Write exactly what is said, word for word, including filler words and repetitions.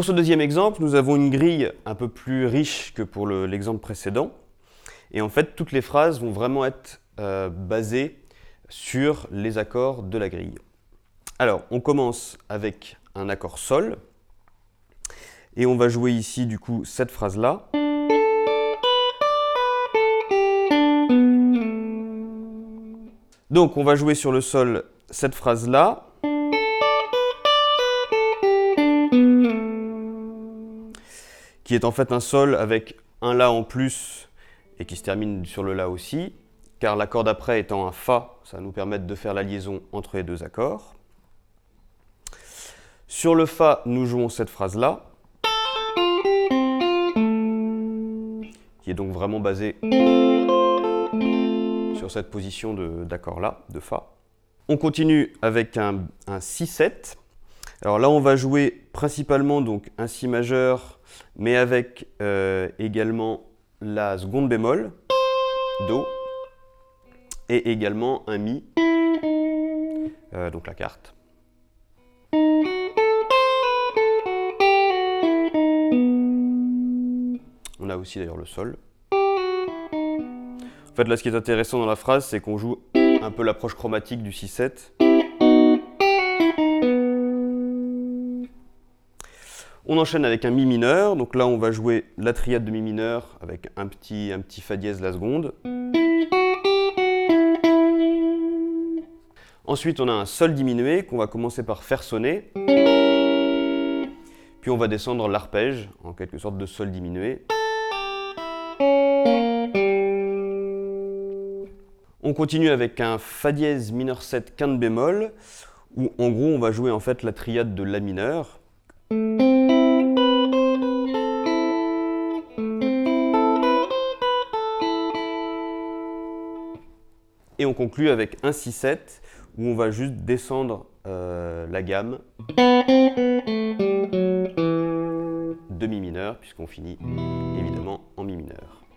ce deuxième exemple, nous avons une grille un peu plus riche que pour le, l'exemple précédent. Et en fait, toutes les phrases vont vraiment être euh, basées sur les accords de la grille. Alors, on commence avec un accord Sol. Et on va jouer ici, du coup, cette phrase-là. Donc, on va jouer sur le Sol cette phrase-là. Qui est en fait un Sol avec un La en plus et qui se termine sur le La aussi, car l'accord d'après étant un Fa, ça va nous permettre de faire la liaison entre les deux accords. Sur le Fa, nous jouons cette phrase-là, qui est donc vraiment basée sur cette position d'accord-là, de Fa. On continue avec un, un Si sept. Alors là, on va jouer principalement donc un Si majeur, mais avec euh, également la seconde bémol, Do, et également un Mi, euh, donc la quarte. On a aussi d'ailleurs le Sol. En fait, là, ce qui est intéressant dans la phrase, c'est qu'on joue un peu l'approche chromatique du Si sept. On enchaîne avec un Mi mineur, donc là on va jouer la triade de Mi mineur avec un petit, un petit Fa dièse la seconde. Ensuite on a un Sol diminué qu'on va commencer par faire sonner. Puis on va descendre l'arpège, en quelque sorte de Sol diminué. On continue avec un Fa dièse mineur sept quinte bémol, où en gros on va jouer en fait la triade de La mineur. Et on conclut avec un Si sept où on va juste descendre euh, la gamme de Mi mineur, puisqu'on finit évidemment en Mi mineur.